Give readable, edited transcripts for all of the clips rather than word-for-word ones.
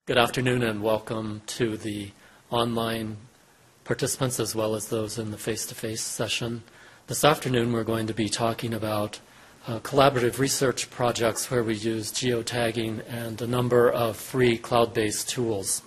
Good afternoon and welcome to the online participants as well as those in the face-to-face session. This afternoon we're going to be talking about collaborative research projects where we use geotagging and a number of free cloud-based tools.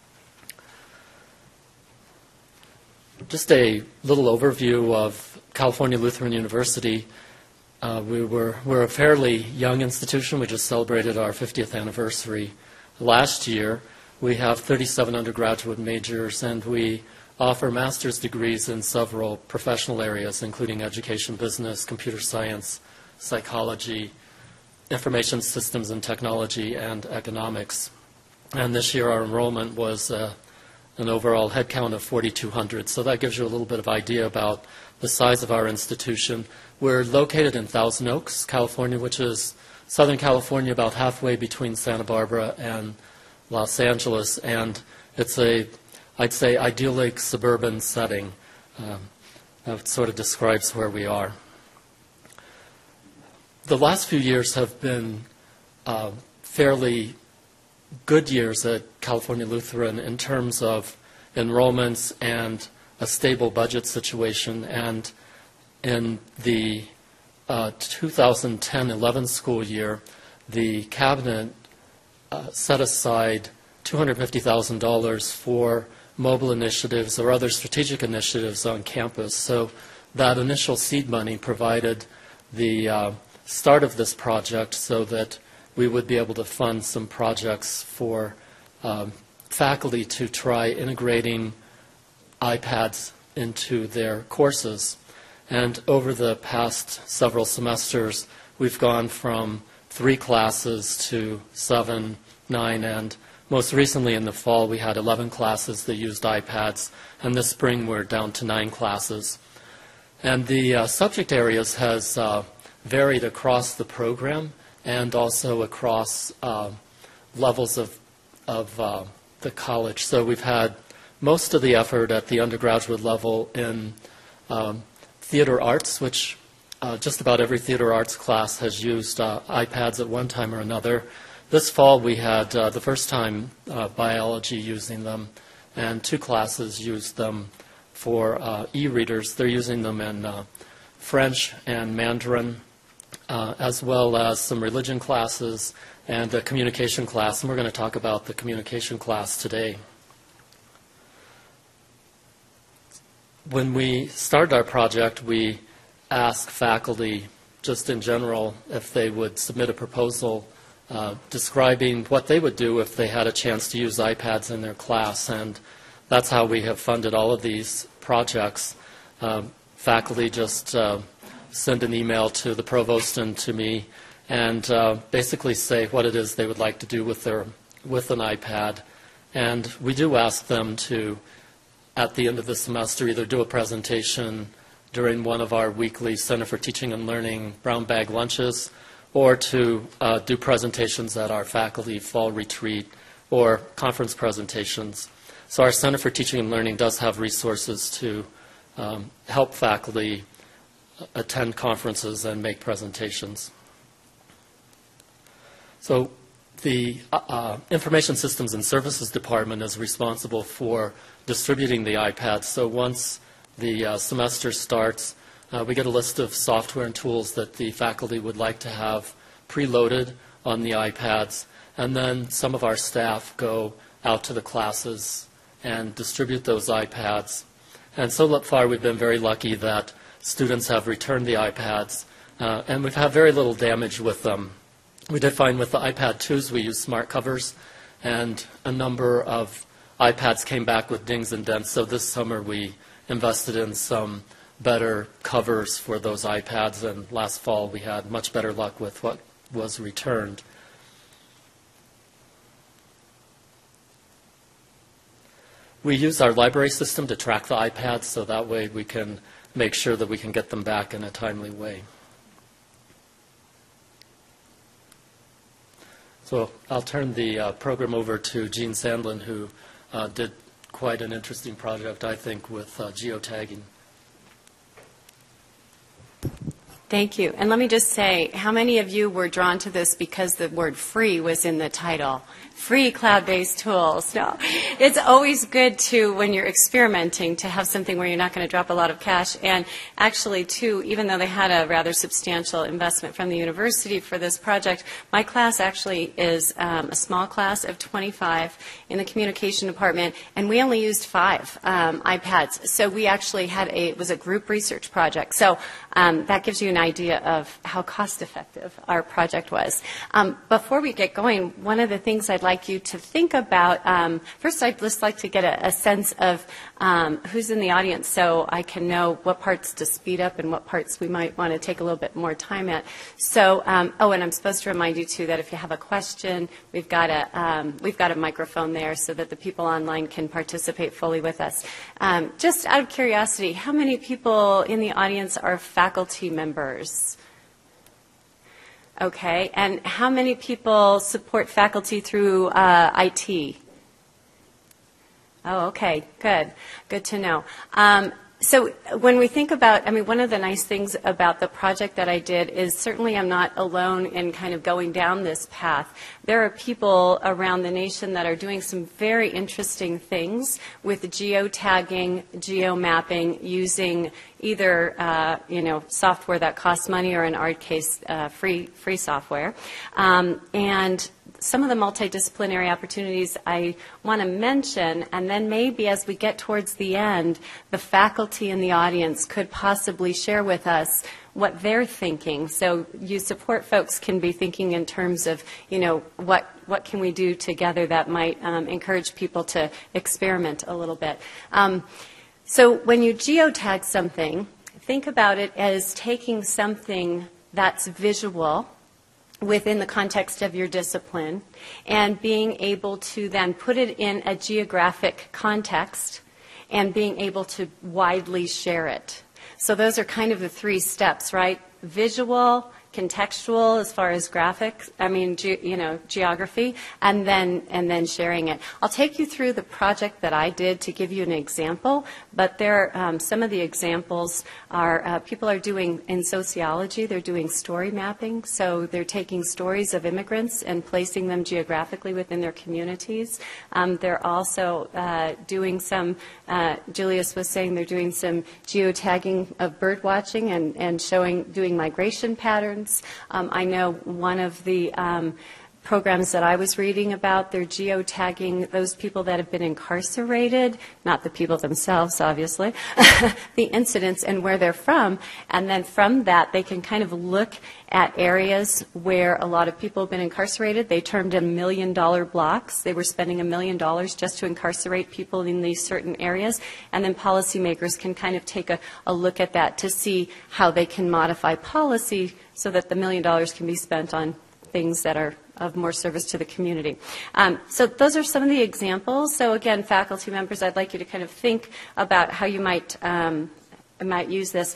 Just a little overview of California Lutheran University. We're a fairly young institution. We just celebrated our 50th anniversary last year. We have 37 undergraduate majors, and we offer master's degrees in several professional areas, including education, business, computer science, psychology, information systems and technology, and economics. And this year our enrollment was an overall headcount of 4,200. So that gives you a little bit of idea about the size of our institution. We're located in Thousand Oaks, California, which is Southern California, about halfway between Santa Barbara and Los Angeles, and it's I'd say, idyllic suburban setting. That sort of describes where we are. The last few years have been fairly good years at California Lutheran in terms of enrollments and a stable budget situation, and in the 2010-11 school year, the cabinet set aside $250,000 for mobile initiatives or other strategic initiatives on campus. So that initial seed money provided the start of this project so that we would be able to fund some projects for faculty to try integrating iPads into their courses. And over the past several semesters, we've gone from 3 classes to 7, 9, and most recently in the fall we had 11 classes that used iPads, and this spring we're down to 9 classes. And the subject areas has varied across the program and also across levels of the college. So we've had most of the effort at the undergraduate level in theater arts, which just about every theater arts class has used iPads at one time or another. This fall we had the first time biology using them, and 2 classes used them for e-readers. They're using them in French and Mandarin, as well as some religion classes and a communication class, and we're going to talk about the communication class today. When we started our project, we asked faculty, just in general, if they would submit a proposal describing what they would do if they had a chance to use iPads in their class, and that's how we have funded all of these projects. Faculty just send an email to the provost and to me and basically say what it is they would like to do with an iPad. And we do ask them to, at the end of the semester, either do a presentation during one of our weekly Center for Teaching and Learning brown bag lunches, or to do presentations at our faculty fall retreat or conference presentations. So our Center for Teaching and Learning does have resources to help faculty attend conferences and make presentations. So the Information Systems and Services Department is responsible for distributing the iPads. So once the semester starts, we get a list of software and tools that the faculty would like to have preloaded on the iPads, and then some of our staff go out to the classes and distribute those iPads. And so far we've been very lucky that students have returned the iPads, and we've had very little damage with them. We did find with the iPad 2s we used smart covers, and a number of iPads came back with dings and dents, so this summer we invested in some better covers for those iPads, and last fall we had much better luck with what was returned. We use our library system to track the iPads, so that way we can make sure that we can get them back in a timely way. So I'll turn the program over to Gene Sandlin, who did quite an interesting project, I think, with geotagging. Thank you. And let me just say, how many of you were drawn to this because the word free was in the title? Free cloud-based tools. No, it's always good to, when you're experimenting, to have something where you're not going to drop a lot of cash. And actually, too, even though they had a rather substantial investment from the university for this project, my class actually is a small class of 25 in the communication department, and we only used 5 iPads. So we actually had it was a group research project. So that gives you an idea of how cost-effective our project was. Before we get going, one of the things I'd like you to think about, first I'd just like to get a sense of who's in the audience so I can know what parts to speed up and what parts we might want to take a little bit more time at. So, oh, and I'm supposed to remind you, too, that if you have a question, we've got a microphone there so that the people online can participate fully with us. Just out of curiosity, how many people in the audience are faculty members? Okay, and how many people support faculty through IT? Oh, okay, good. Good to know. So when we think about, I mean, one of the nice things about the project that I did is certainly I'm not alone in kind of going down this path. There are people around the nation that are doing some very interesting things with geotagging, geomapping, using either software that costs money or in our case free software. And some of the multidisciplinary opportunities I want to mention, and then maybe as we get towards the end, the faculty in the audience could possibly share with us what they're thinking. So you support folks can be thinking in terms of, what can we do together that might encourage people to experiment a little bit. So when you geotag something, think about it as taking something that's visual within the context of your discipline and being able to then put it in a geographic context and being able to widely share it. So those are kind of the 3 steps, right? Visual, contextual as far as graphics, geography, and then sharing it. I'll take you through the project that I did to give you an example, but some of the examples are people are doing in sociology, they're doing story mapping, so they're taking stories of immigrants and placing them geographically within their communities. They're also doing some, Julius was saying they're doing some geotagging of bird watching and doing migration patterns. I know one of the programs that I was reading about, they're geotagging those people that have been incarcerated, not the people themselves, obviously, the incidents and where they're from. And then from that, they can kind of look at areas where a lot of people have been incarcerated. They termed $1 million blocks. They were spending $1 million just to incarcerate people in these certain areas. And then policymakers can kind of take a look at that to see how they can modify policy so that the $1 million can be spent on things that are of more service to the community. So those are some of the examples. So again, faculty members, I'd like you to kind of think about how you might use this.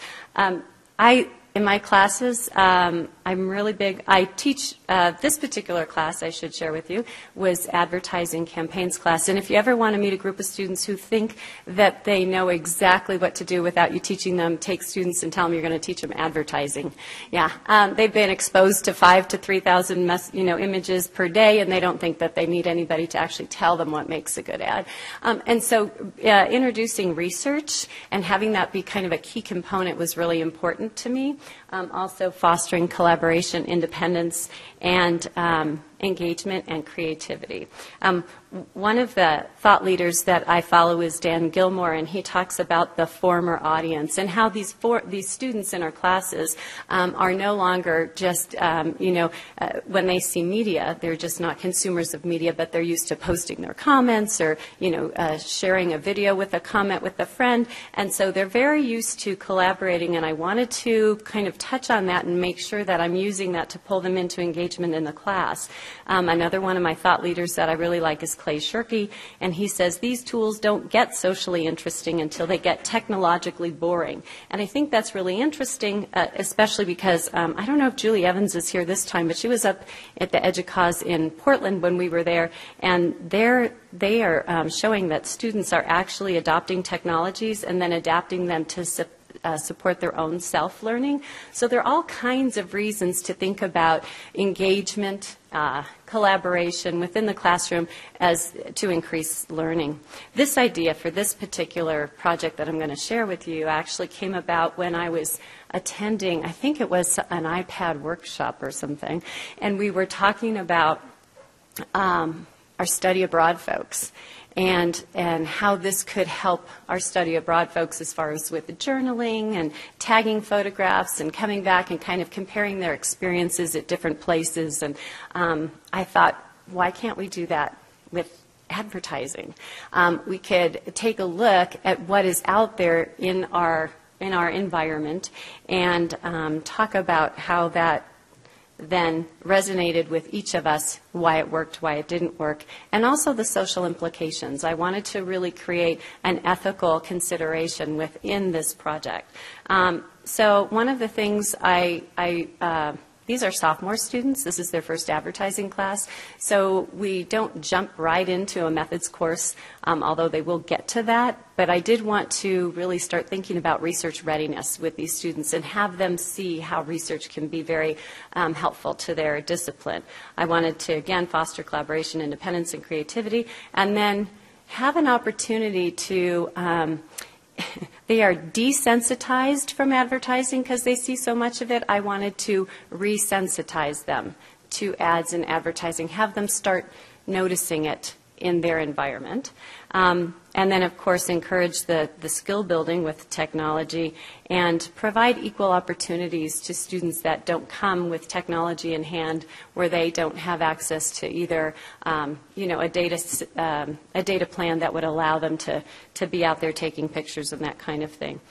In my classes, I'm really big. I teach this particular class, I should share with you, was advertising campaigns class. And if you ever want to meet a group of students who think that they know exactly what to do without you teaching them, take students and tell them you're going to teach them advertising. Yeah, they've been exposed to 5,000 to 3,000 images per day, and they don't think that they need anybody to actually tell them what makes a good ad. And so introducing research and having that be kind of a key component was really important to me. Also fostering collaboration, independence, and engagement and creativity. One of the thought leaders that I follow is Dan Gilmore, and he talks about the former audience and how these students in our classes are no longer just, when they see media, they're just not consumers of media, but they're used to posting their comments or, sharing a video with a comment with a friend. And so they're very used to collaborating, and I wanted to kind of touch on that and make sure that I'm using that to pull them into engagement in the class. Another one of my thought leaders that I really like is Clay Shirky, and he says these tools don't get socially interesting until they get technologically boring. And I think that's really interesting, especially because I don't know if Julie Evans is here this time, but she was up at the EDUCAUSE in Portland when we were there, and they are showing that students are actually adopting technologies and then adapting them to support their own self-learning. So there are all kinds of reasons to think about engagement, collaboration within the classroom as to increase learning. This idea for this particular project that I'm going to share with you actually came about when I was attending, I think it was an iPad workshop or something, and we were talking about our study abroad folks and how this could help our study abroad folks as far as with the journaling and tagging photographs and coming back and kind of comparing their experiences at different places. And I thought, why can't we do that with advertising? We could take a look at what is out there in our environment and talk about how that then resonated with each of us, why it worked, why it didn't work, and also the social implications. I wanted to really create an ethical consideration within this project. So one of the things these are sophomore students. This is their first advertising class. So we don't jump right into a methods course, although they will get to that. But I did want to really start thinking about research readiness with these students and have them see how research can be very helpful to their discipline. I wanted to, again, foster collaboration, independence, and creativity, and then have an opportunity to they are desensitized from advertising because they see so much of it. I wanted to resensitize them to ads and advertising, have them start noticing it in their environment. And then, of course, encourage the skill building with technology and provide equal opportunities to students that don't come with technology in hand, where they don't have access to either, a data plan that would allow them to be out there taking pictures and that kind of thing.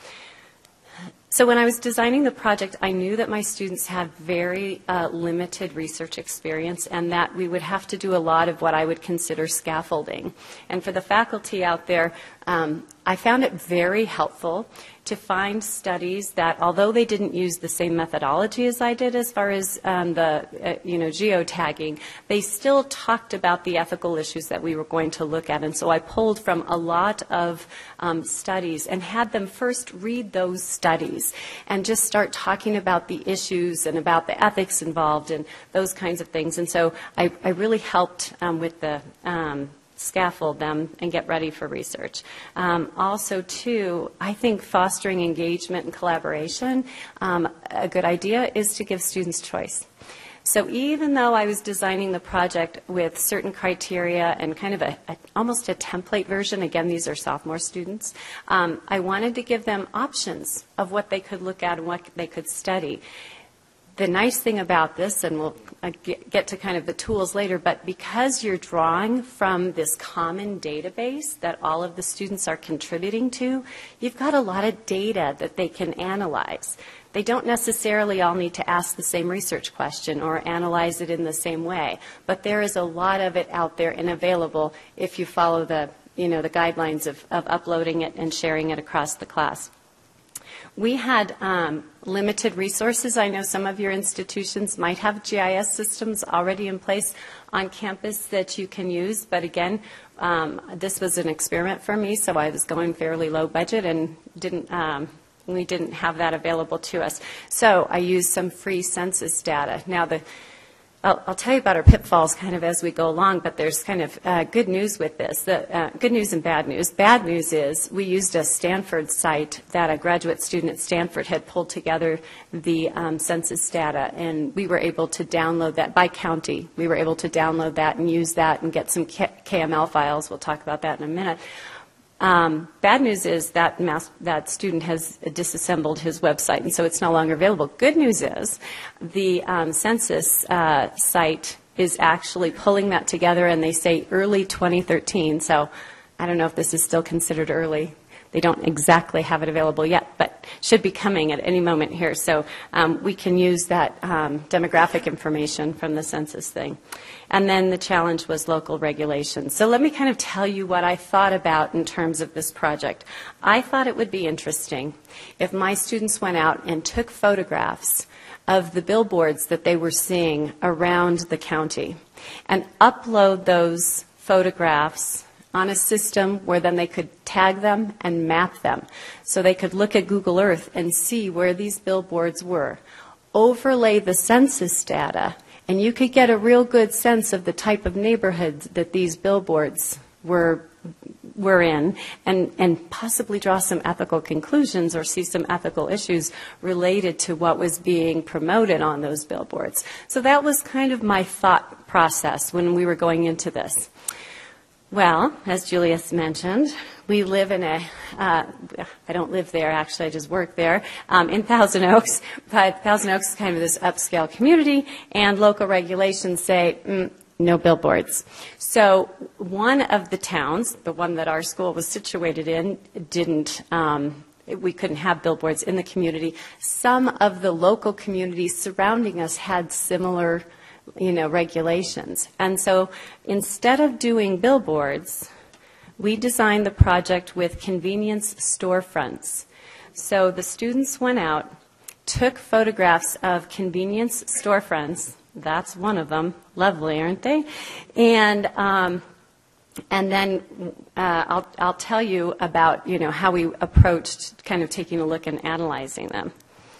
So when I was designing the project, I knew that my students had very limited research experience and that we would have to do a lot of what I would consider scaffolding. And for the faculty out there, I found it very helpful to find studies that, although they didn't use the same methodology as I did as far as geotagging, they still talked about the ethical issues that we were going to look at. And so I pulled from a lot of studies and had them first read those studies and just start talking about the issues and about the ethics involved and those kinds of things. And so I really helped with the scaffold them and get ready for research. Also, too, I think fostering engagement and collaboration, a good idea is to give students choice. So even though I was designing the project with certain criteria and kind of almost a template version, again, these are sophomore students, I wanted to give them options of what they could look at and what they could study. The nice thing about this, and we'll get to kind of the tools later, but because you're drawing from this common database that all of the students are contributing to, you've got a lot of data that they can analyze. They don't necessarily all need to ask the same research question or analyze it in the same way, but there is a lot of it out there and available if you follow the guidelines of uploading it and sharing it across the class. We had limited resources. I know some of your institutions might have GIS systems already in place on campus that you can use, but again, this was an experiment for me, so I was going fairly low budget and we didn't have that available to us. So I used some free census data. Now, I'll tell you about our pitfalls kind of as we go along, but there's kind of good news with this. Good news and bad news. Bad news is we used a Stanford site that a graduate student at Stanford had pulled together the census data, and we were able to download that by county. We were able to download that and use that and get some KML files. We'll talk about that in a minute. Bad news is that that student has disassembled his website, and so it's no longer available. Good news is the census site is actually pulling that together, and they say early 2013. So I don't know if this is still considered early. They don't exactly have it available yet, but should be coming at any moment here. So we can use that demographic information from the census thing. And then the challenge was local regulations. So let me kind of tell you what I thought about in terms of this project. I thought it would be interesting if my students went out and took photographs of the billboards that they were seeing around the county and upload those photographs on a system where then they could tag them and map them. So they could look at Google Earth and see where these billboards were, overlay the census data, and you could get a real good sense of the type of neighborhoods that these billboards were in, and possibly draw some ethical conclusions or see some ethical issues related to what was being promoted on those billboards. So that was kind of my thought process when we were going into this. Well, as Julius mentioned, we live in I don't live there, actually, I just work there, in Thousand Oaks, but Thousand Oaks is kind of this upscale community, and local regulations say, no billboards. So one of the towns, the one that our school was situated in, we couldn't have billboards in the community. Some of the local communities surrounding us had similar regulations. And so instead of doing billboards, we designed the project with convenience storefronts. So the students went out, took photographs of convenience storefronts. That's one of them. Lovely, aren't they? And then I'll tell you about how we approached kind of taking a look and analyzing them.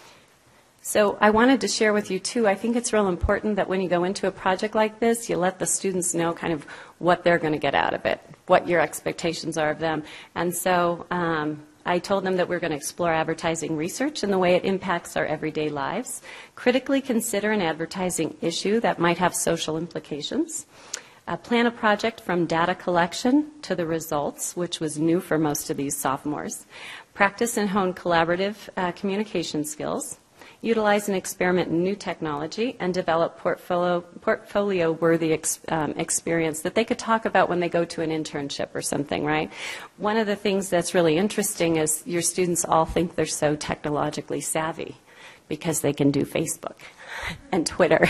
So I wanted to share with you, too, I think it's real important that when you go into a project like this, you let the students know kind of what they're going to get out of it, what your expectations are of them. And so I told them that we're going to explore advertising research and the way it impacts our everyday lives, critically consider an advertising issue that might have social implications, plan a project from data collection to the results, which was new for most of these sophomores, practice and hone collaborative communication skills, utilize and experiment in new technology, and develop portfolio-worthy experience that they could talk about when they go to an internship or something, right? One of the things that's really interesting is your students all think they're so technologically savvy because they can do Facebook and Twitter.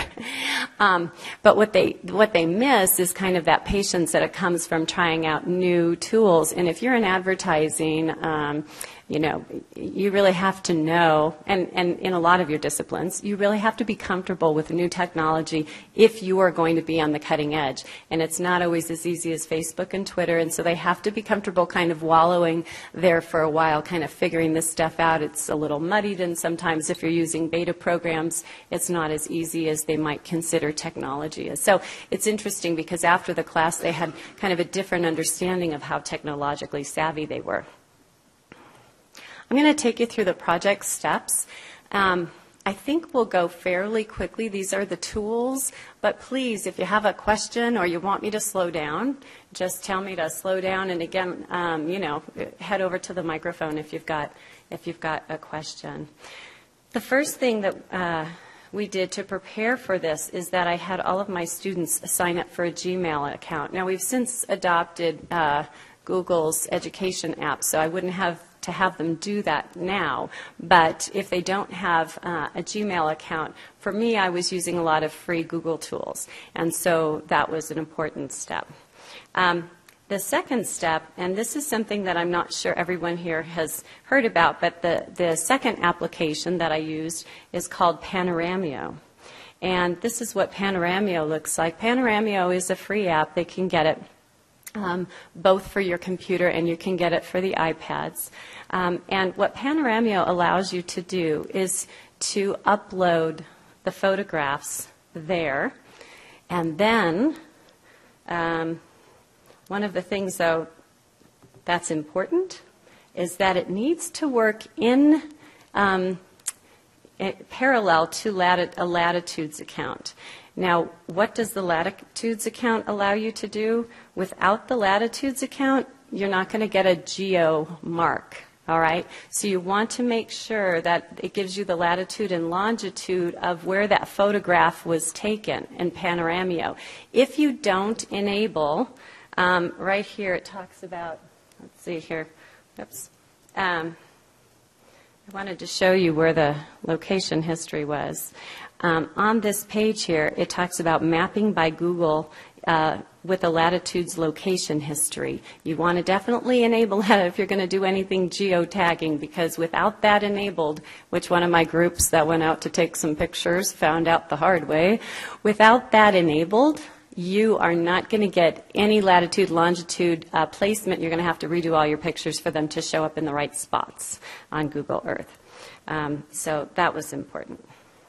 But what they miss is kind of that patience that it comes from trying out new tools. And if you're in advertising, you really have to know, and in a lot of your disciplines, you really have to be comfortable with new technology if you are going to be on the cutting edge. And it's not always as easy as Facebook and Twitter, and so they have to be comfortable kind of wallowing there for a while, kind of figuring this stuff out. It's a little muddied, and sometimes if you're using beta programs, it's not as easy as they might consider technology is. So it's interesting because after the class, they had kind of a different understanding of how technologically savvy they were. I'm going to take you through the project steps. I think we'll go fairly quickly. These are the tools, but please, if you have a question or you want me to slow down, just tell me to slow down. And again, head over to the microphone if you've got a question. The first thing that we did to prepare for this is that I had all of my students sign up for a Gmail account. Now, we've since adopted Google's education app, so I wouldn't have to have them do that now. But if they don't have a Gmail account, for me, I was using a lot of free Google tools, and so that was an important step. The second step, and this is something that I'm not sure everyone here has heard about, but the second application that I used is called Panoramio. And this is what Panoramio looks like. Panoramio is a free app. They can get it both for your computer and you can get it for the iPads. And what Panoramio allows you to do is to upload the photographs there. And then one of the things, though, that's important is that it needs to work in parallel to a Latitudes account. Now, what does the Latitudes account allow you to do? Without the Latitudes account, you're not going to get a geo mark, all right? So you want to make sure that it gives you the latitude and longitude of where that photograph was taken in Panoramio. If you don't enable, right here it talks about, let's see here, oops. I wanted to show you where the location history was. On this page here, it talks about mapping by Google with a latitudes location history. You want to definitely enable that if you're going to do anything geotagging, because without that enabled, which one of my groups that went out to take some pictures found out the hard way, without that enabled, you are not going to get any latitude, longitude placement. You're going to have to redo all your pictures for them to show up in the right spots on Google Earth. So that was important.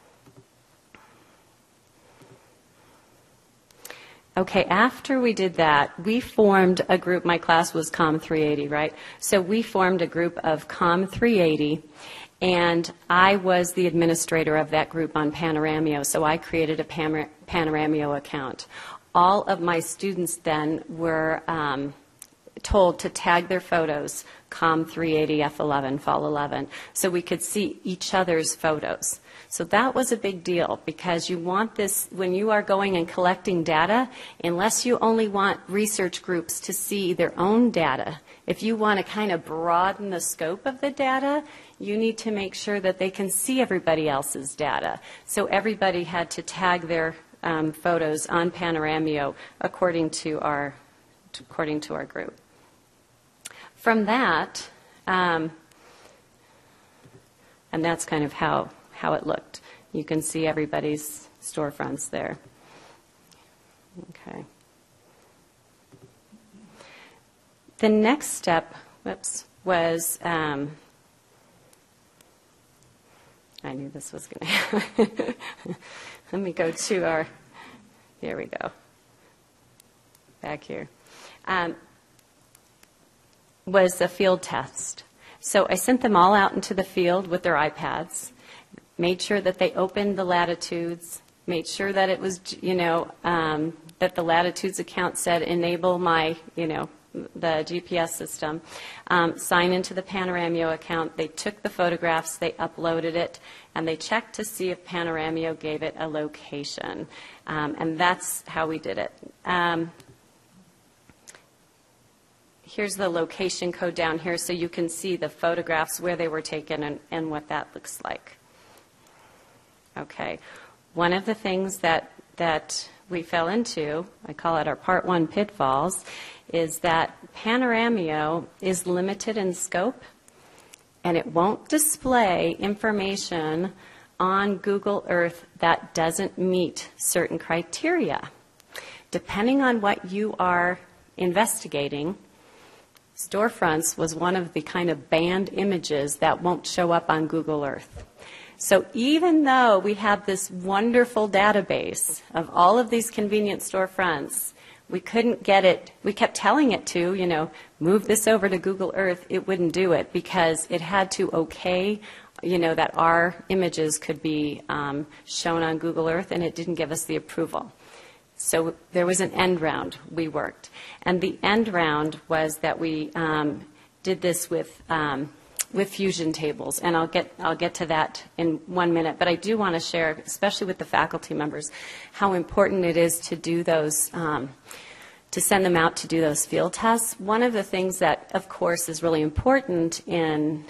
Okay, after we did that, we formed a group. My class was COM 380, right? So we formed a group of COM 380, and I was the administrator of that group on Panoramio, so I created a Panoramio account. All of my students then were told to tag their photos, COM 380 F11, Fall 11, so we could see each other's photos. So that was a big deal, because you want this, when you are going and collecting data, unless you only want research groups to see their own data, if you want to kind of broaden the scope of the data, you need to make sure that they can see everybody else's data. So everybody had to tag their photos on Panoramio according to our group. From that, and that's kind of how it looked. You can see everybody's storefronts there. Okay. The next step, was, I knew this was going to happen. Let me go to our, here we go, back here, was a field test. So I sent them all out into the field with their iPads, made sure that they opened the latitudes, made sure that it was, that the latitudes account said enable my, the GPS system, sign into the Panoramio account. They took the photographs, they uploaded it, and they checked to see if Panoramio gave it a location. And that's how we did it. Here's the location code down here so you can see the photographs, where they were taken, and what that looks like. Okay. One of the things that we fell into, I call it our Part 1 pitfalls, is that Panoramio is limited in scope, and it won't display information on Google Earth that doesn't meet certain criteria. Depending on what you are investigating, storefronts was one of the kind of banned images that won't show up on Google Earth. So even though we have this wonderful database of all of these convenient storefronts, we couldn't get it. We kept telling it to, move this over to Google Earth. It wouldn't do it because it had to okay, that our images could be shown on Google Earth, and it didn't give us the approval. So there was an end round we worked. And the end round was that we did this with fusion tables, and I'll get to that in 1 minute. But I do want to share, especially with the faculty members, how important it is to do those, to send them out to do those field tests. One of the things that, of course, is really important in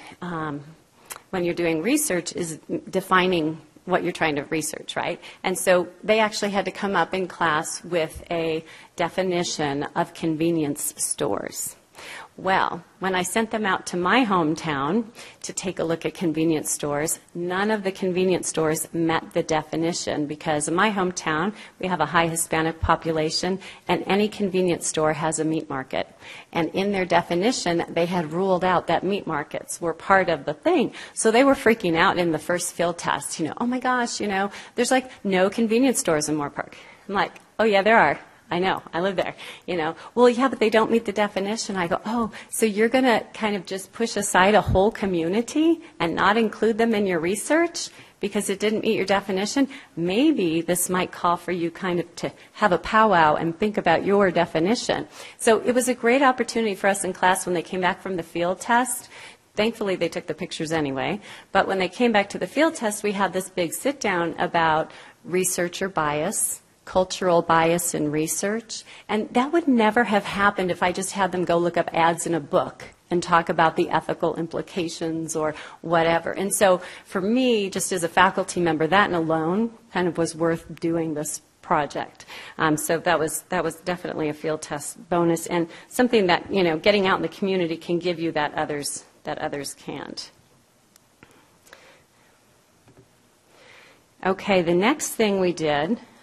when you're doing research is defining what you're trying to research, right? And so they actually had to come up in class with a definition of convenience stores. Well, when I sent them out to my hometown to take a look at convenience stores, none of the convenience stores met the definition, because in my hometown we have a high Hispanic population, and any convenience store has a meat market. And in their definition, they had ruled out that meat markets were part of the thing. So they were freaking out in the first field test, oh my gosh, there's like no convenience stores in Moorpark. I'm like, oh yeah, there are. I know, I live there, Well, yeah, but they don't meet the definition. I go, oh, so you're going to kind of just push aside a whole community and not include them in your research because it didn't meet your definition? Maybe this might call for you kind of to have a powwow and think about your definition. So it was a great opportunity for us in class when they came back from the field test. Thankfully, they took the pictures anyway. But when they came back to the field test, we had this big sit-down about researcher bias, cultural bias in research, and that would never have happened if I just had them go look up ads in a book and talk about the ethical implications or whatever. And so for me, just as a faculty member, that alone kind of was worth doing this project. So that was definitely a field test bonus, and something that, getting out in the community can give you that others can't. Okay, the next thing we did,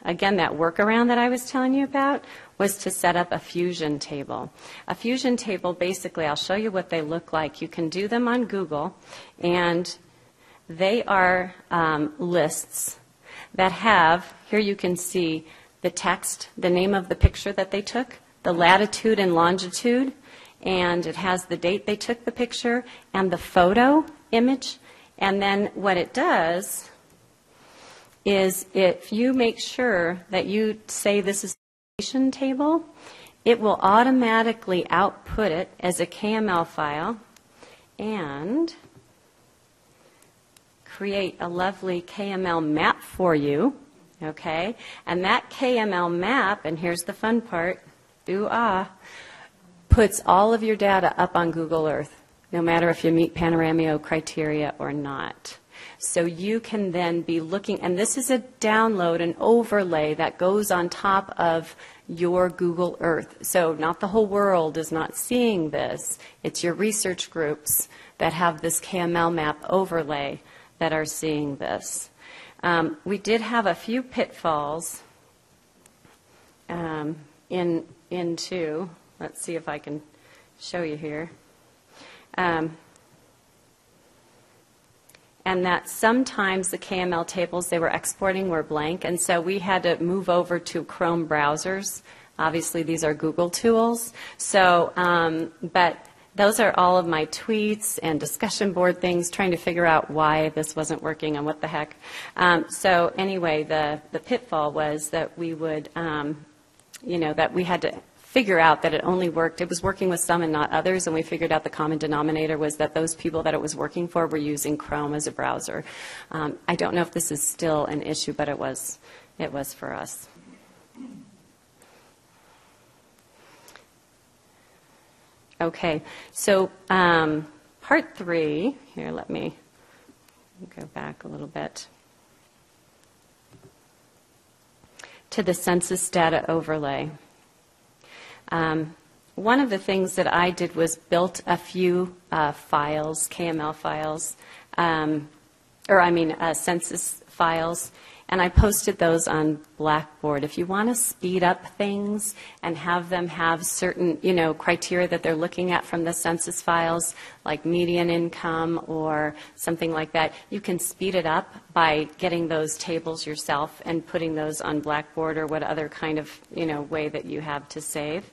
again, that workaround that I was telling you about was to set up a fusion table. A fusion table, basically, I'll show you what they look like. You can do them on Google, and they are lists that have, here you can see the text, the name of the picture that they took, the latitude and longitude, and it has the date they took the picture and the photo image. And then what it does is if you make sure that you say this is a location table, it will automatically output it as a KML file and create a lovely KML map for you, okay? And that KML map, and here's the fun part, puts all of your data up on Google Earth, no matter if you meet Panoramio criteria or not. So you can then be looking, and this is a download, an overlay that goes on top of your Google Earth. So not the whole world is not seeing this. It's your research groups that have this KML map overlay that are seeing this. We did have a few pitfalls into, let's see if I can show you here. And that sometimes the KML tables they were exporting were blank, and so we had to move over to Chrome browsers. Obviously, these are Google tools. So, but those are all of my tweets and discussion board things, trying to figure out why this wasn't working and what the heck. So anyway, the pitfall was that we would, that we had to figure out that it only worked. It was working with some and not others, and we figured out the common denominator was that those people that it was working for were using Chrome as a browser. I don't know if this is still an issue, but it was for us. Okay, so part 3, here, let me go back a little bit to the census data overlay. One of the things that I did was built a few files, KML files, census files, and I posted those on Blackboard. If you want to speed up things and have them have certain, criteria that they're looking at from the census files, like median income or something like that, you can speed it up by getting those tables yourself and putting those on Blackboard or what other kind of, way that you have to save.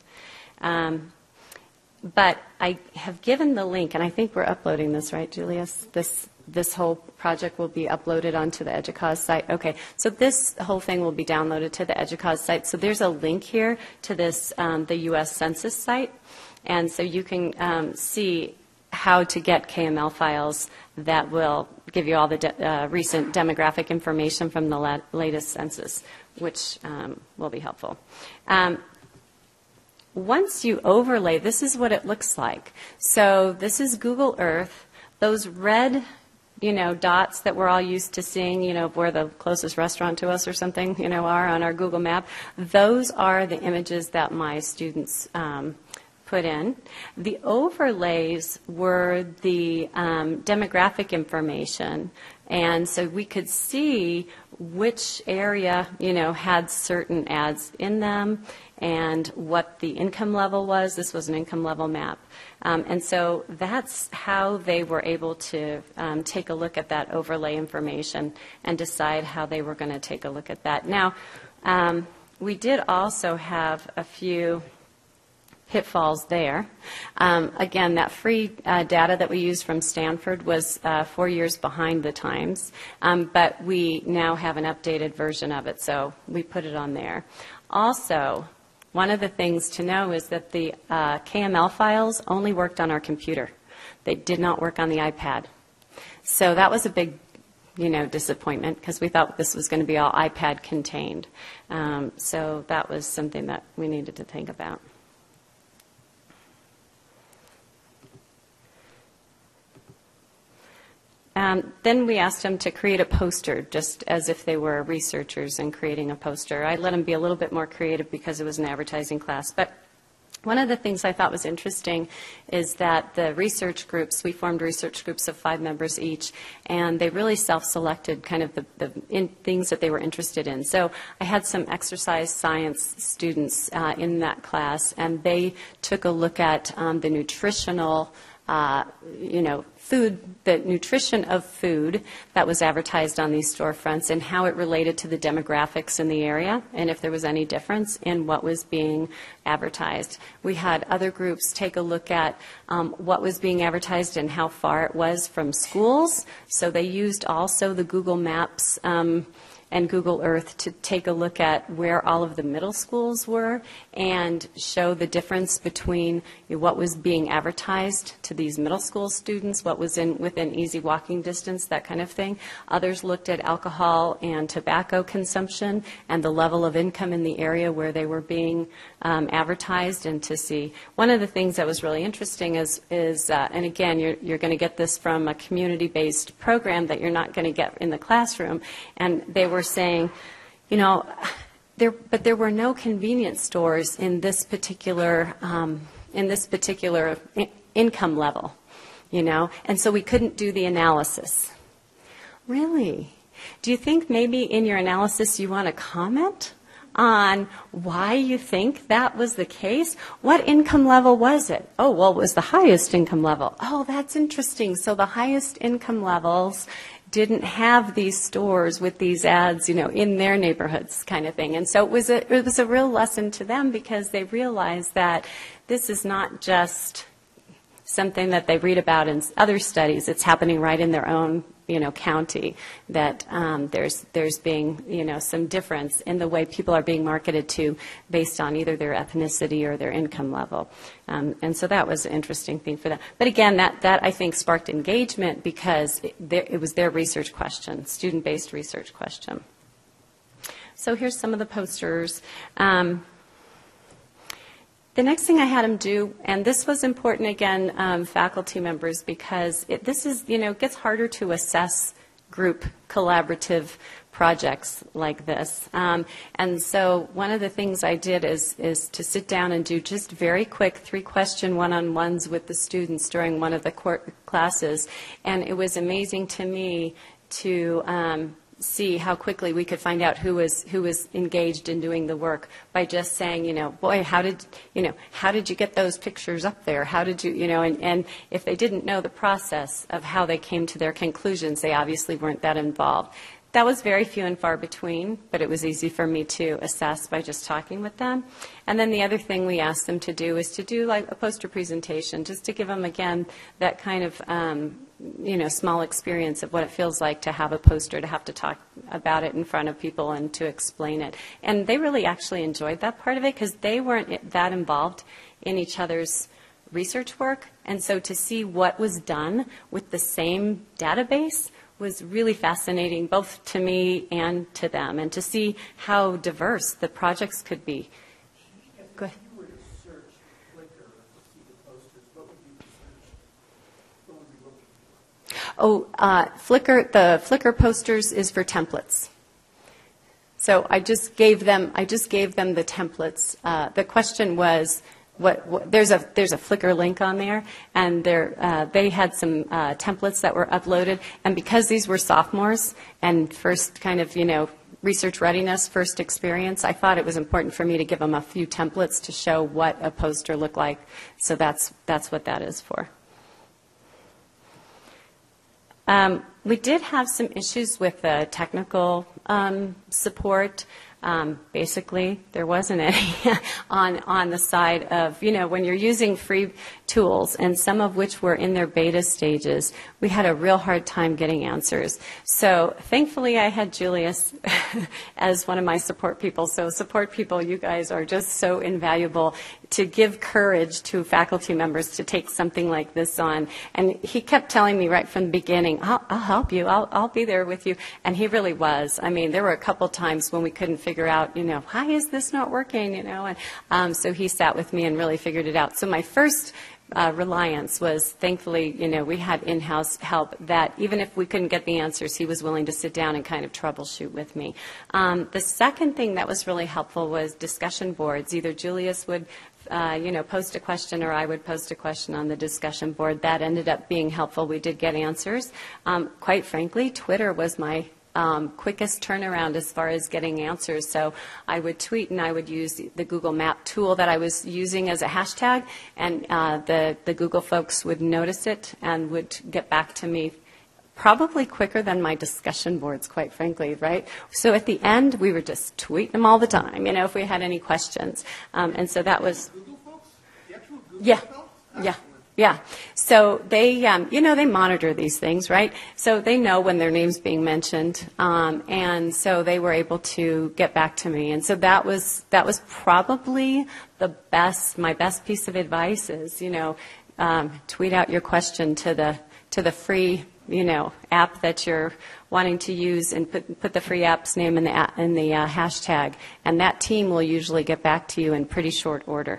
But I have given the link, and I think we're uploading this, right, Julius? This whole project will be uploaded onto the EDUCAUSE site. Okay, so this whole thing will be downloaded to the EDUCAUSE site. So there's a link here to this, the U.S. Census site, and so you can see how to get KML files that will give you all the recent demographic information from the latest census, which will be helpful. Once you overlay, this is what it looks like. So this is Google Earth. Those red, dots that we're all used to seeing, where the closest restaurant to us or something, are on our Google map, those are the images that my students put in. The overlays were the demographic information. And so we could see which area, had certain ads in them and what the income level was. This was an income level map. And so that's how they were able to take a look at that overlay information and decide how they were going to take a look at that. Now, we did also have a few pitfalls there. Again, that free data that we used from Stanford was 4 years behind the times, but we now have an updated version of it, so we put it on there. Also, one of the things to know is that the KML files only worked on our computer. They did not work on the iPad. So that was a big disappointment because we thought this was going to be all iPad contained. So that was something that we needed to think about. Then we asked them to create a poster, just as if they were researchers and creating a poster. I let them be a little bit more creative because it was an advertising class. But One of the things I thought was interesting is that the research groups, we formed research groups of 5 members each, and they really self-selected kind of the things that they were interested in. So I had some exercise science students in that class, and they took a look at the nutritional food, the nutrition of food that was advertised on these storefronts and how it related to the demographics in the area and if there was any difference in what was being advertised. We had other groups take a look at what was being advertised and how far it was from schools. So they used also the Google Maps and Google Earth to take a look at where all of the middle schools were and show the difference between what was being advertised to these middle school students, what was within easy walking distance, that kind of thing. Others looked at alcohol and tobacco consumption and the level of income in the area where they were being advertised, and to see. One of the things that was really interesting is and again, you're going to get this from a community-based program that you're not going to get in the classroom, and they were saying, there were no convenience stores in this particular income level, and so we couldn't do the analysis. Really? Do you think maybe in your analysis you want to comment on why you think that was the case? What income level was it? Oh, well, it was the highest income level. Oh, that's interesting. So the highest income levels didn't have these stores with these ads, in their neighborhoods, kind of thing. And so it was a real lesson to them, because they realized that this is not just something that they read about in other studies. It's happening right in their own, county, that there's being, some difference in the way people are being marketed to based on either their ethnicity or their income level. And so that was an interesting thing for them. But again, that I think sparked engagement, because it was their research question, student-based research question. So here's some of the posters. The next thing I had them do, and this was important again, faculty members, because it gets harder to assess group collaborative projects like this. And so one of the things I did is to sit down and do just very quick 3-question one-on-ones with the students during one of the classes. And it was amazing to me to see how quickly we could find out who was engaged in doing the work by just saying, boy, how did you get those pictures up there? How did you, and if they didn't know the process of how they came to their conclusions, they obviously weren't that involved. That was very few and far between, but it was easy for me to assess by just talking with them. And then the other thing we asked them to do is to do like a poster presentation, just to give them, again, that kind of small experience of what it feels like to have a poster, to have to talk about it in front of people and to explain it. And they really actually enjoyed that part of it, because they weren't that involved in each other's research work. And so to see what was done with the same database was really fascinating, both to me and to them, and to see how diverse the projects could be. Go ahead. If you were to search Flickr to see the posters, what would you search? What would you look for? The Flickr posters is for templates. So I just gave them the templates. The question was, there's a Flickr link on there, and they had some templates that were uploaded, and because these were sophomores and first kind of research readiness, first experience, I thought it was important for me to give them a few templates to show what a poster looked like. So that's what that is for. We did have some issues with the technical support. Basically, there wasn't any on the side of, when you're using free tools, and some of which were in their beta stages, we had a real hard time getting answers. So thankfully, I had Julius as one of my support people. So support people, you guys are just so invaluable to give courage to faculty members to take something like this on. And he kept telling me right from the beginning, I'll help you, I'll be there with you. And he really was. I mean, there were a couple times when we couldn't figure out, why is this not working, and so he sat with me and really figured it out. So my first reliance was, thankfully, we had in-house help that even if we couldn't get the answers, he was willing to sit down and kind of troubleshoot with me. The second thing that was really helpful was discussion boards. Either Julius would post a question, or I would post a question on the discussion board. That ended up being helpful. We did get answers. Quite frankly, Twitter was my quickest turnaround as far as getting answers. So I would tweet, and I would use the Google Map tool that I was using as a hashtag, and the Google folks would notice it and would get back to me probably quicker than my discussion boards, quite frankly, right? So at the end, we were just tweeting them all the time, if we had any questions. And so that was... Google folks? The actual Google Yeah, folks? yeah, Excellent. yeah. So they, they monitor these things, right? So they know when their name's being mentioned, and so they were able to get back to me. And so that was probably my best piece of advice is, tweet out your question to the free, app that you're wanting to use, and put the free app's name in the hashtag, and that team will usually get back to you in pretty short order.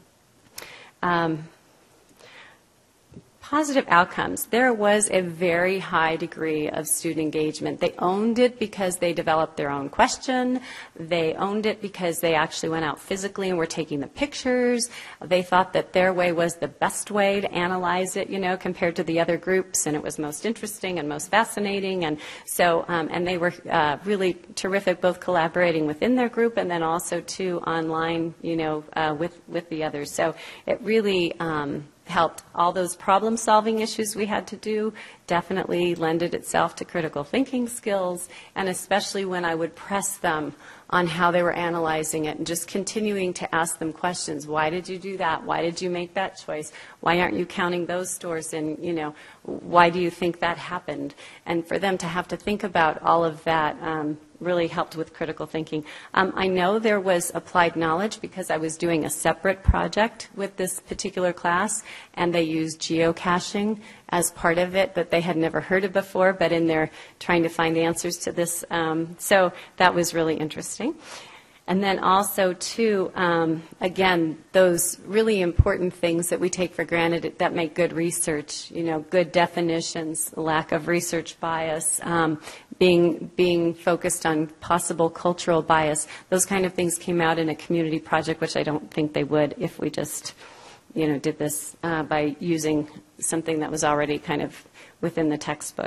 Positive outcomes. There was a very high degree of student engagement. They owned it because they developed their own question. They owned it because they actually went out physically and were taking the pictures. They thought that their way was the best way to analyze it, compared to the other groups, and it was most interesting and most fascinating. And so, and they were really terrific, both collaborating within their group and then also too online, with the others. So it really helped. All those problem-solving issues we had to do definitely lended itself to critical thinking skills, and especially when I would press them on how they were analyzing it and just continuing to ask them questions. Why did you do that? Why did you make that choice? Why aren't you counting those stores? And, why do you think that happened? And for them to have to think about all of that really helped with critical thinking. I know there was applied knowledge because I was doing a separate project with this particular class, and they used geocaching as part of it that they had never heard of before, but in their trying to find answers to this. So that was really interesting. And then also, too, again, those really important things that we take for granted that make good research, good definitions, lack of research bias, being focused on possible cultural bias. Those kind of things came out in a community project, which I don't think they would if we just, did this by using something that was already kind of within the textbook.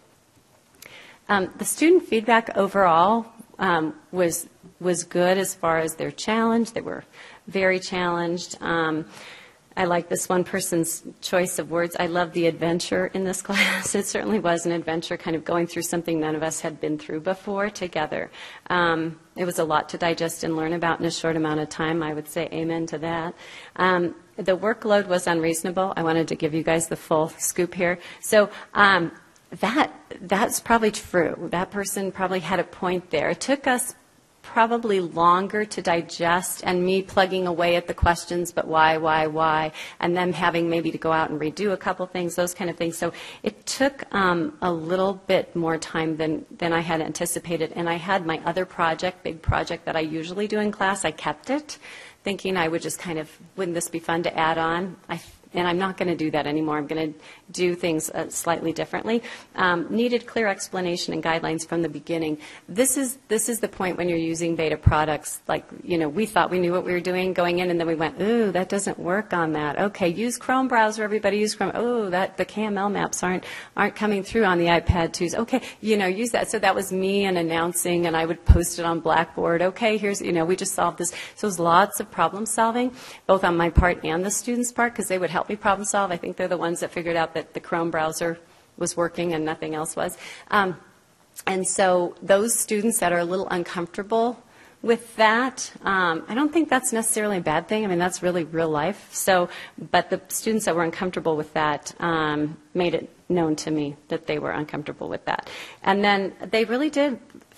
The student feedback overall was good as far as their challenge. They were very challenged. I like this one person's choice of words. I love the adventure in this class. It certainly was an adventure, kind of going through something none of us had been through before together. It was a lot to digest and learn about in a short amount of time. I would say amen to that. The workload was unreasonable. I wanted to give you guys the full scoop here. So that's probably true. That person probably had a point there. It took us probably longer to digest, and me plugging away at the questions, but why, and them having maybe to go out and redo a couple things, those kind of things. So it took a little bit more time than I had anticipated. And I had my other project, big project that I usually do in class. I kept it, thinking I would just kind of, wouldn't this be fun to add on? And I'm not going to do that anymore. I'm going to do things slightly differently. Needed clear explanation and guidelines from the beginning. This is the point when you're using beta products. Like, we thought we knew what we were doing going in, and then we went, ooh, that doesn't work on that. Okay, use Chrome browser. Everybody use Chrome. Oh, the KML maps aren't coming through on the iPad 2s. Okay, use that. So that was me and announcing, and I would post it on Blackboard. Okay, here's, we just solved this. So it was lots of problem solving, both on my part and the students' part, because they would help me problem solve. I think they're the ones that figured out that the Chrome browser was working and nothing else was. And so those students that are a little uncomfortable with that, I don't think that's necessarily a bad thing. I mean, that's really real life. So, but the students that were uncomfortable with that made it known to me that they were uncomfortable with that. And then they really did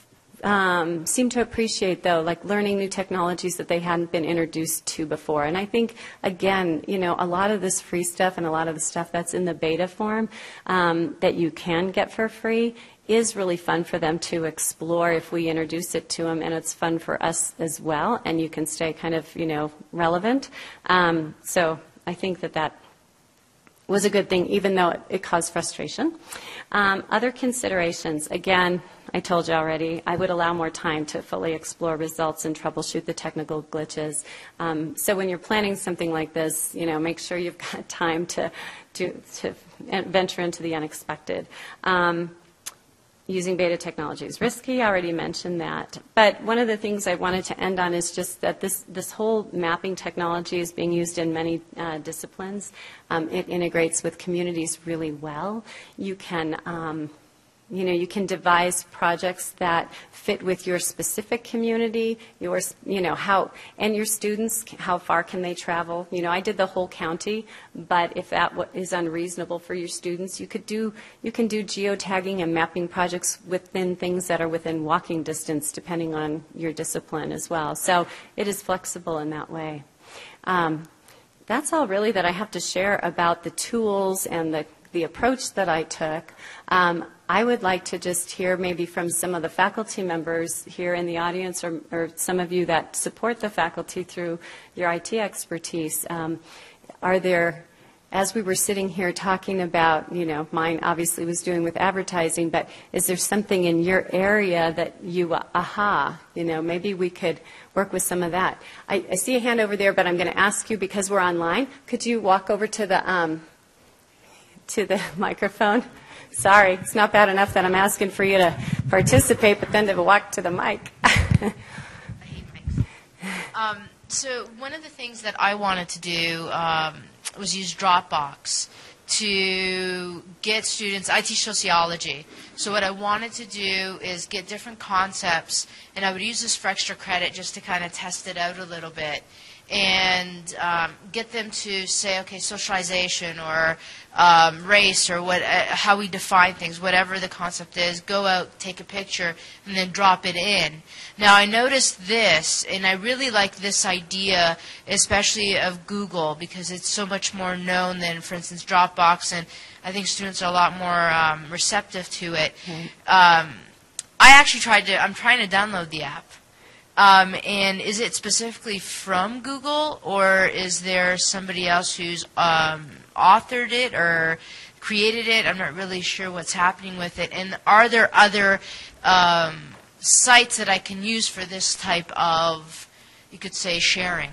seem to appreciate, though, like learning new technologies that they hadn't been introduced to before. And I think, again, a lot of this free stuff and a lot of the stuff that's in the beta form that you can get for free is really fun for them to explore if we introduce it to them, and it's fun for us as well, and you can stay kind of, relevant. So I think that was a good thing, even though it caused frustration. Other considerations, again, I told you already, I would allow more time to fully explore results and troubleshoot the technical glitches. So when you're planning something like this, make sure you've got time to venture into the unexpected. Using beta technology is risky. I already mentioned that. But one of the things I wanted to end on is just that this whole mapping technology is being used in many disciplines. It integrates with communities really well. You can you can devise projects that fit with your specific community, your students, how far can they travel? I did the whole county, but if that is unreasonable for your students, you can do geotagging and mapping projects within things that are within walking distance, depending on your discipline as well. So it is flexible in that way. That's all really that I have to share about the tools and the approach that I took. I would like to just hear maybe from some of the faculty members here in the audience or some of you that support the faculty through your IT expertise. Are there, as we were sitting here talking about, mine obviously was doing with advertising, but is there something in your area that maybe we could work with some of that? I see a hand over there, but I'm going to ask you because we're online. Could you walk over to the microphone? Sorry, it's not bad enough that I'm asking for you to participate, but then to walk to the mic. I hate mics. So one of the things that I wanted to do was use Dropbox to get students, I teach sociology, so what I wanted to do is get different concepts, and I would use this for extra credit just to kind of test it out a little bit. And get them to say, okay, socialization or race or how we define things, whatever the concept is, go out, take a picture, and then drop it in. Now, I noticed this, and I really like this idea, especially of Google, because it's so much more known than, for instance, Dropbox, and I think students are a lot more receptive to it. I'm trying to download the app. And is it specifically from Google, or is there somebody else who's authored it or created it? I'm not really sure what's happening with it. And are there other sites that I can use for this type of, you could say, sharing?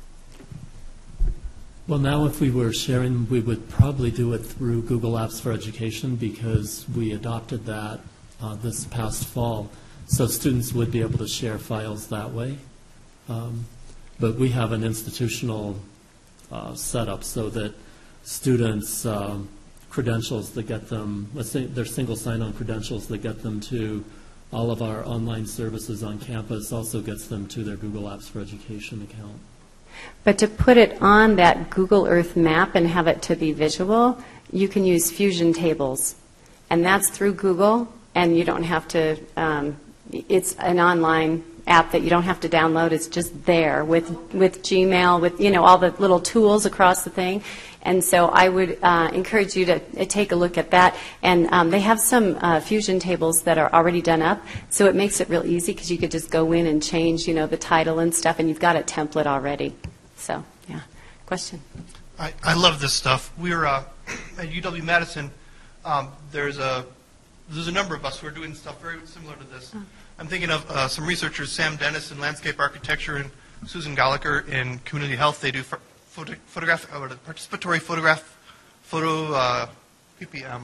Well, now if we were sharing, we would probably do it through Google Apps for Education because we adopted that this past fall. So students would be able to share files that way. But we have an institutional setup so that students' credentials that get them, let's say they're single sign-on credentials that get them to all of our online services on campus also gets them to their Google Apps for Education account. But to put it on that Google Earth map and have it to be visual, you can use Fusion Tables. And that's through Google, and you don't have to, it's an online app that you don't have to download. It's just there with Gmail, with all the little tools across the thing. And so I would encourage you to take a look at that. And they have some Fusion Tables that are already done up, so it makes it real easy because you could just go in and change, the title and stuff, and you've got a template already. So, yeah. Question? I love this stuff. We're at UW-Madison. There's a number of us who are doing stuff very similar to this. Oh. I'm thinking of some researchers, Sam Dennis in landscape architecture and Susan Gallagher in community health. They do participatory PPM.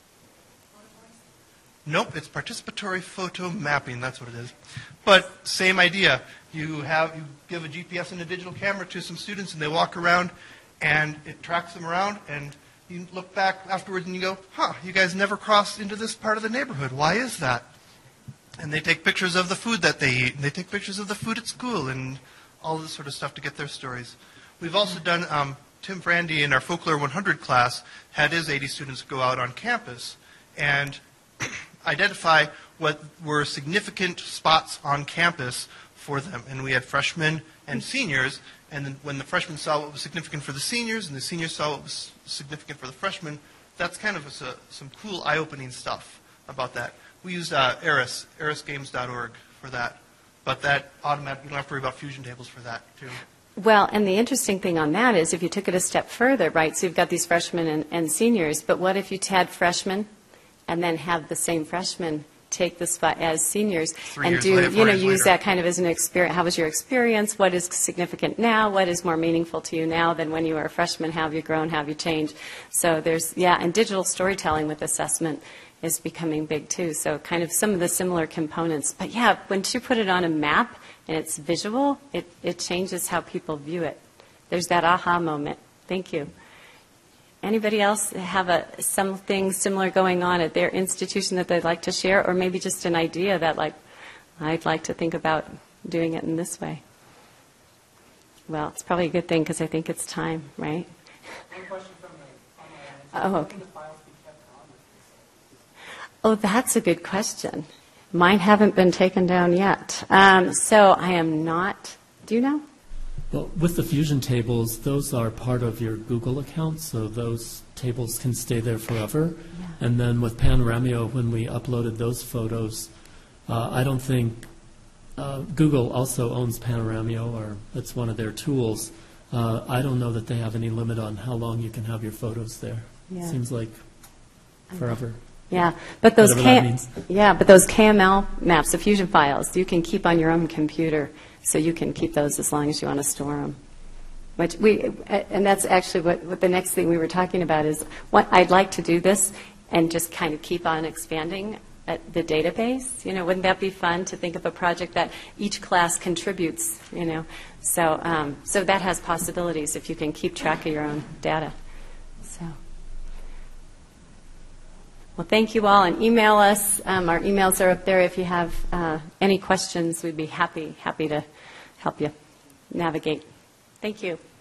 Nope, it's participatory photo mapping. That's what it is. But same idea. You give a GPS and a digital camera to some students, and they walk around, and it tracks them around, and you look back afterwards and you go, you guys never crossed into this part of the neighborhood. Why is that? And they take pictures of the food that they eat, and they take pictures of the food at school, and all this sort of stuff to get their stories. We've also done, Tim Frandy in our Folklore 100 class had his 80 students go out on campus and identify what were significant spots on campus for them. And we had freshmen and seniors, and then when the freshmen saw what was significant for the seniors and the seniors saw what was significant for the freshmen, that's kind of some cool eye-opening stuff about that. We used erisgames.org for that, but that automatic, you don't have to worry about Fusion Tables for that, too. Well, and the interesting thing on that is if you took it a step further, right, so you've got these freshmen and seniors, but what if you had freshmen and then have the same freshmen take the spot as seniors 3 and years do, later, 4 years use later. that kind of as an experience. How was your experience? What is significant now? What is more meaningful to you now than when you were a freshman? How have you grown? How have you changed? So there's, and digital storytelling with assessment is becoming big too. So kind of some of the similar components. But yeah, once you put it on a map and it's visual, it changes how people view it. There's that aha moment. Thank you. Anybody else have something similar going on at their institution that they'd like to share, or maybe just an idea that, like, I'd like to think about doing it in this way? Well, it's probably a good thing because I think it's time, right? One question from the online. Oh, okay. Can the files be kept on? Oh, that's a good question. Mine haven't been taken down yet. So I am not. Do you know? Well, with the Fusion tables, those are part of your Google account, so those tables can stay there forever. Yeah. And then with Panoramio, when we uploaded those photos, I don't think Google also owns Panoramio, or it's one of their tools. I don't know that they have any limit on how long you can have your photos there. Yeah. Seems like forever. Yeah, but those Whatever that means. but those KML maps, the Fusion files, you can keep on your own computer, so you can keep those as long as you want to store them. And that's actually what the next thing we were talking about is. What I'd like to do this and just kind of keep on expanding the database. Wouldn't that be fun to think of a project that each class contributes? So so that has possibilities if you can keep track of your own data. So. Well, thank you all, and email us. Our emails are up there. If you have any questions, we'd be happy to help you navigate. Thank you.